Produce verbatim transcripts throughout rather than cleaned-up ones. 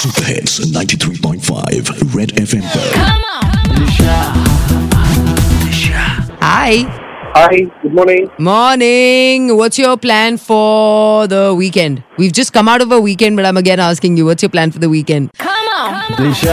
Super Hits ninety-three point five Red F M पर. Come on. Hi. Hi, good morning. Morning. What's your plan for the weekend? We've just come out of a weekend, but I'm again asking you, what's your plan for the weekend? Come on.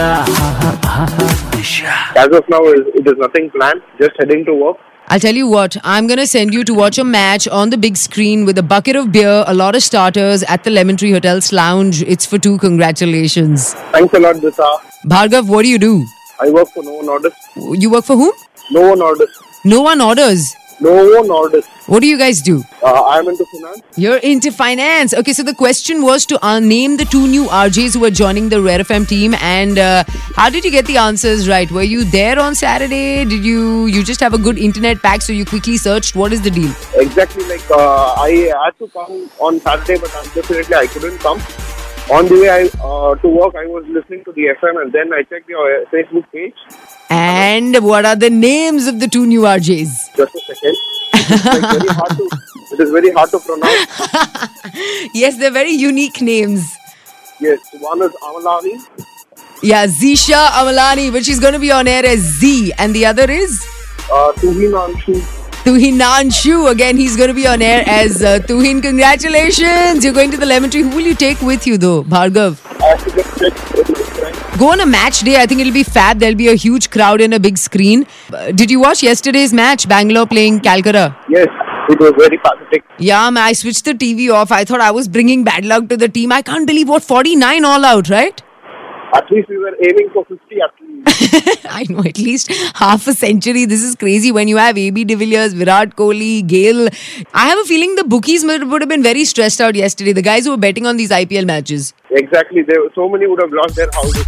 As of now, it is nothing planned. Just heading to work. I'll tell you what, I'm going to send you to watch a match on the big screen with a bucket of beer, a lot of starters at the Lemon Tree Hotel's lounge. It's for two. Congratulations. Thanks a lot, Disa. Bhargav, what do you do? I work for No One Orders. You work for whom? No One Orders. No One Orders. No One Orders. What do you guys do? Uh, I am into finance. You're into finance. Okay, so the question was to uh, name the two new R Js who are joining the Red F M team. And uh, how did you get the answers right? Were you there on Saturday? Did you you just have a good internet pack, so you quickly searched? What is the deal? Exactly, like uh, I had to come on Saturday, but unfortunately I couldn't come. On the way I, uh, to work, I was listening to the F M, and then I checked your Facebook page. And what are the names of the two new R Js? Just a second. It's like very hard to, it is very hard to pronounce. Yes, they're very unique names. Yes, one is Amalani. Yeah, Zisha Amalani, but she's going to be on air as Z. And the other is? Uh, Tuhin Anshu. Tuhin Anshu. Again, he's going to be on air as uh, Tuhin. Congratulations. You're going to the Lemon Tree. Who will you take with you though, Bhargav? I have to get checked with my friend. Go on a match day. I think it'll be fab. There'll be a huge crowd and a big screen. Uh, did you watch yesterday's match? Bangalore playing Calcutta. Yes, it was very pathetic. Yeah, man, I switched the T V off. I thought I was bringing bad luck to the team. I can't believe what, forty-nine all out, right? At least we were aiming for fifty at least. I know, at least half a century. This is crazy when you have A B de Villiers, Virat Kohli, Gale. I have a feeling the bookies would have been very stressed out yesterday. The guys who were betting on these I P L matches. Exactly. There were so many would have lost their houses.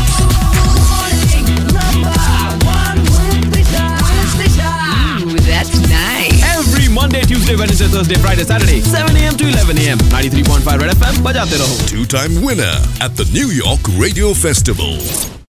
That's nice. Every Monday, Tuesday, Wednesday, Thursday, Friday, Saturday, seven a.m. to eleven a.m. ninety-three point five Red F M. Bajate raho. Two-time winner at the New York Radio Festival.